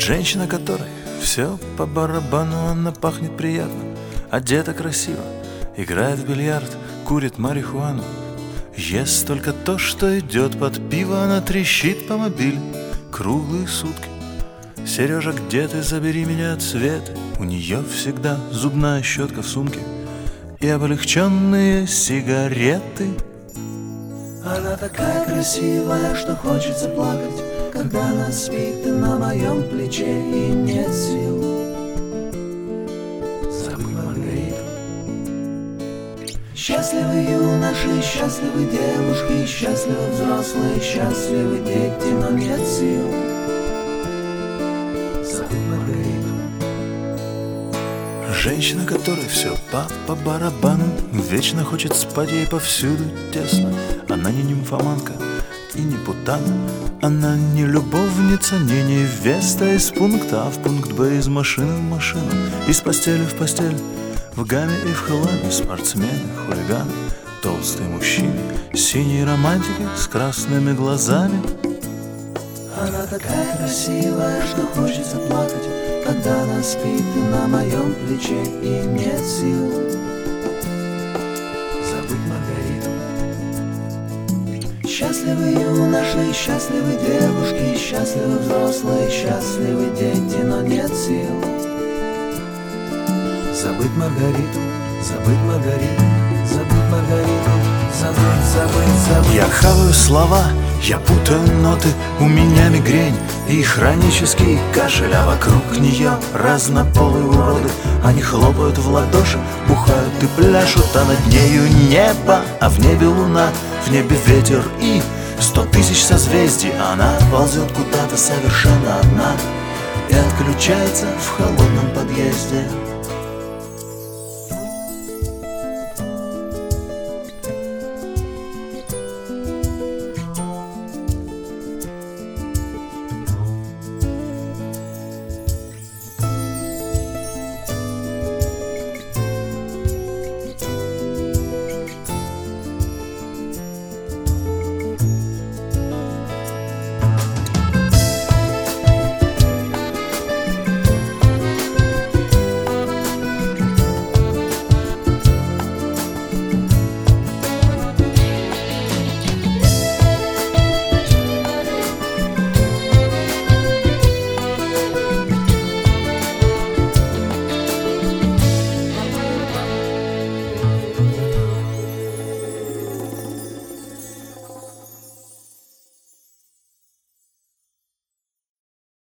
Женщина, которой все по барабану, она пахнет приятно, одета красиво, играет в бильярд, курит марихуану, ест только то, что идет под пиво. Она трещит по мобиле круглые сутки. Сережа, где ты? Забери меня от света. У нее всегда зубная щетка в сумке и облегченные сигареты. Она такая красивая, что хочется плакать, когда она спит на моем плече и нет сил забыть Маргариту. Счастливы юноши, счастливы девушки, счастливы взрослые, счастливы дети, но нет сил забыть Маргариту. Женщина, которой все по барабану, вечно хочет спать, ей повсюду тесно. Она не нимфоманка и не путана, она не любовница, не невеста из пункта А в пункт Б, из машины в машину, из постели в постель, в гамме и в хламе. Спортсмены, хулиганы, толстые мужчины, синие романтики с красными глазами. Она такая красивая, что хочется плакать, когда она спит на моем плече и нет сил забыть Маргариту. Счастливы юноши, счастливы девушки, счастливы взрослые, счастливы дети, но нет сил забыть Маргариту, забыть Маргариту, забыть Маргариту, забыть, забыть, забыть. Я хаваю слова, я путаю ноты, у меня мигрень и хронический кашель, а вокруг нее разнополые уроды. Они хлопают в ладоши, бухают и пляшут, а над нею небо, а в небе луна, в небе ветер и 100 тысяч созвездий. Она ползет куда-то совершенно одна и отключается в холодном подъезде.